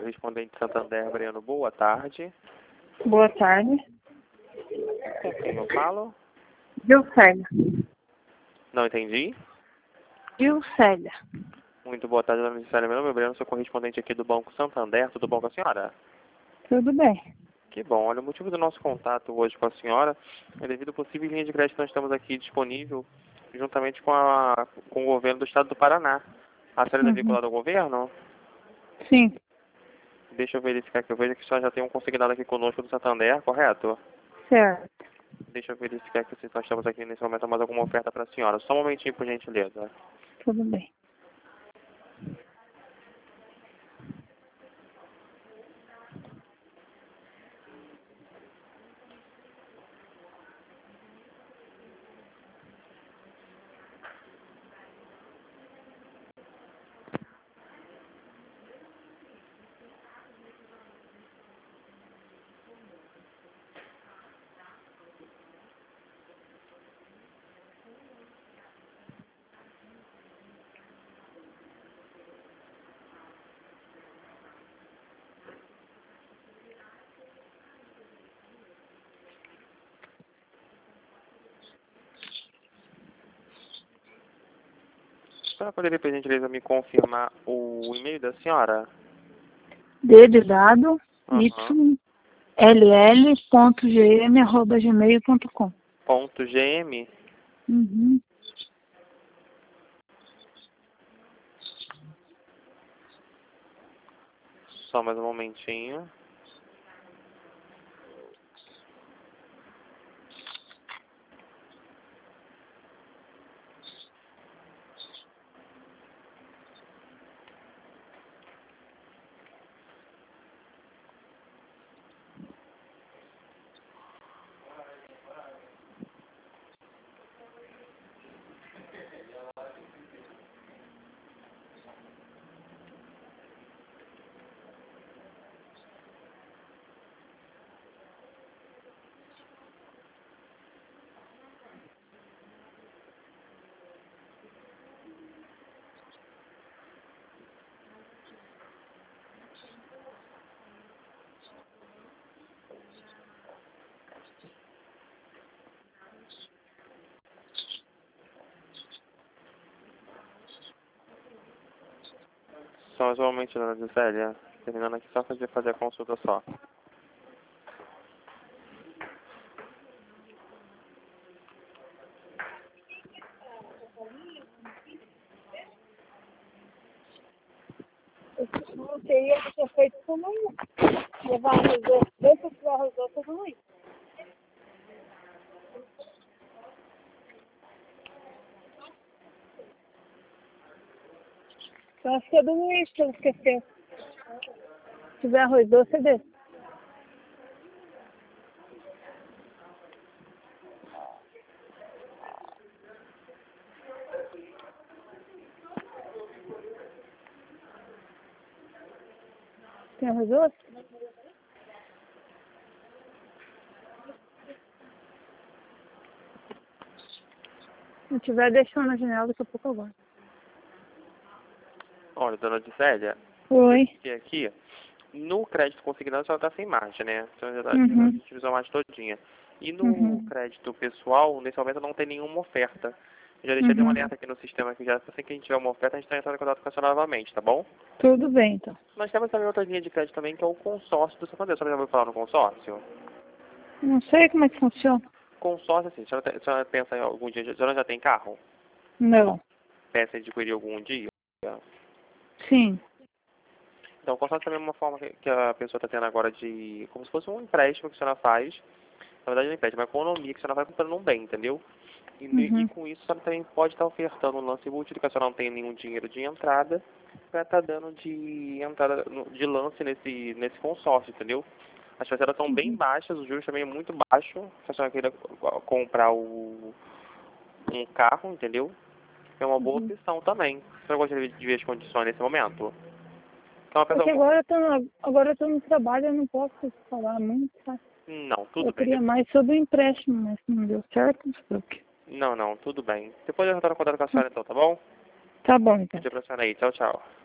correspondente Santander, Breno, boa tarde. Boa tarde. Com quem eu falo? Gilcélia. Não entendi. Gilcélia. Muito boa tarde, dona Gilcélia. Meu nome é Breno, sou correspondente aqui do Banco Santander. Tudo bom com a senhora? Tudo bem. Que bom. Olha, o motivo do nosso contato hoje com a senhora é devido a possíveis linhas de crédito que nós estamos aqui disponível juntamente com o governo do estado do Paraná. A senhora é vinculada ao governo? Sim, Deixa eu verificar que eu vejo que a senhora já tem um consignado aqui conosco do Santander, correto? certo. Deixa eu verificar aqui se nós estamos aqui nesse momento mais alguma oferta para a senhora. Só um momentinho, por gentileza. Tudo bem. A senhora poderia, por gentileza, me confirmar o e-mail da senhora? D de dado, Aham. yll.gm@gmail.com. Ponto .gm. Uhum. Só mais um momentinho. Só mais um momentinho, dona Gisélia. Terminando aqui só para fazer a consulta só. Eu queria ter feito como levar arroz doce. Deixa eu tiver arroz doce, tudo ruim. Eu acho que é do Luiz que ele esqueceu. Se tiver arroz doce, é desse. Tem arroz doce? Se não tiver, deixa na janela, daqui a pouco eu vou. Olha, dona Gisélia, Oi. que aqui, no crédito consignado, a senhora está sem margem, né? A senhora já Uhum. utilizou a margem todinha. E no Uhum. crédito pessoal, nesse momento não tem nenhuma oferta. Eu já deixei de um Uhum. alerta aqui no sistema que já assim que a gente tiver uma oferta, a gente está entrando em contato com a senhora novamente, tá bom? Tudo bem, então. Nós temos também outra linha de crédito também, que é o consórcio do Santander. A senhora já ouviu falar no consórcio? Não sei como é que funciona. Consórcio, assim, a senhora pensa em algum dia, a senhora já tem carro? Não. Pensa em adquirir algum dia? Sim. Então, o consórcio também é uma forma que a pessoa está tendo agora de, como se fosse um empréstimo que a senhora faz. Na verdade, não é empréstimo, é uma economia que a senhora vai comprando um bem, entendeu? E Uhum. com isso, a senhora também pode estar ofertando um lance múltiplo, que a senhora não tem nenhum dinheiro de entrada, para estar dando de entrada, de lance nesse consórcio, entendeu? As parcelas são bem baixas, os juros também é muito baixo, se a senhora queira comprar um carro, entendeu? É uma boa Uhum. opção também. A senhora gostaria de ver as condições nesse momento? Então, uma É que pessoa... agora eu tô no trabalho, eu não posso falar muito, tá? Não, tudo Eu bem. queria mais sobre o empréstimo, mas não deu certo, não sei o quê. Não, tudo bem. Depois eu retorno contato com a senhora então, tá bom? Tá bom, então. Bom dia pra senhora aí. Tchau, tchau.